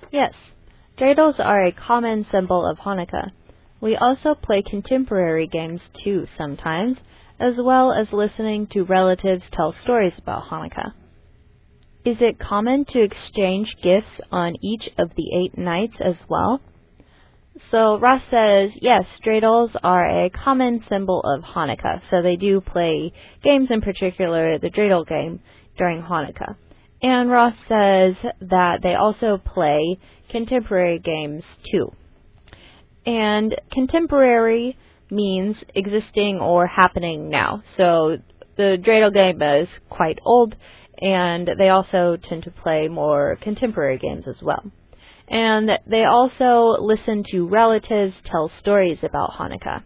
Yes, dreidels are a common symbol of Hanukkah. We also play contemporary games too sometimes, as well as listening to relatives tell stories about Hanukkah. Is it common to exchange gifts on each of the 8 nights as well? So Ross says, yes, dreidels are a common symbol of Hanukkah, so they do play games, in particular the dreidel game, during Hanukkah. And Ross says that they also play contemporary games too. And contemporary means existing or happening now. So the dreidel game is quite old, and they also tend to play more contemporary games as well. And they also listen to relatives tell stories about Hanukkah.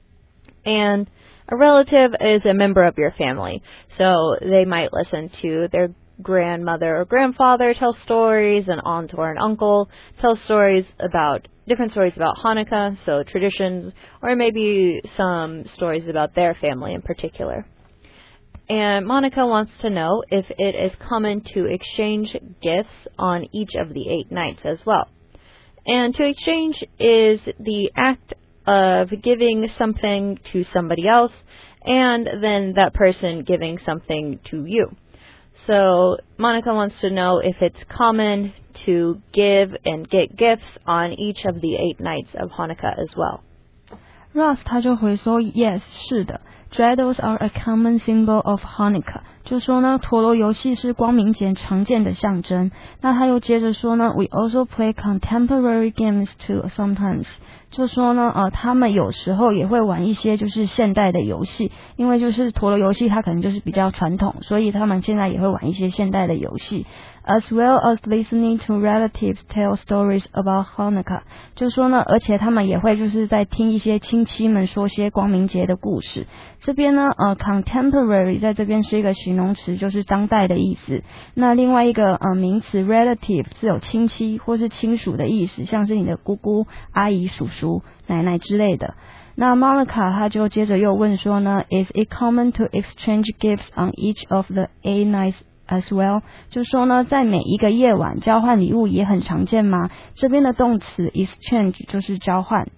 And a relative is a member of your family, so they might listen to their grandmother or grandfather tell stories, an aunt or an uncle tell different stories about Hanukkah, so traditions, or maybe some stories about their family in particular. And Monica wants to know if it is common to exchange gifts on each of the 8 nights as well. And to exchange is the act of giving something to somebody else, and then that person giving something to you. So Monica wants to know if it's common to give and get gifts on each of the 8 nights of Hanukkah as well. Ross 他就回说 Yes 是的 Dreidels are a common symbol of Hanukkah 就说呢陀螺游戏是光明节常见的象征。那他又接着说呢 We also play contemporary games too sometimes 就说呢他们有时候也会玩一些就是现代的游戏，因为就是陀螺游戏它可能就是比较传统，所以他们现在也会玩一些现代的游戏。As well as listening to relatives tell stories about Hanukkah 就说呢而且他们也会就是在听一些亲戚们说些光明节的故事。这边呢contemporary 在这边是一个形容词，就是当代的意思。那另外一个名词 relative 是有亲戚或是亲属的意思，像是你的姑姑、阿姨、叔叔、奶奶之类的。那 Monica 她就接着又问说呢 Is it common to exchange gifts on each of the 8 nights as well 就说呢在每一个夜晚交换礼物也很常见吗？这边的动词 exchange 就是交换。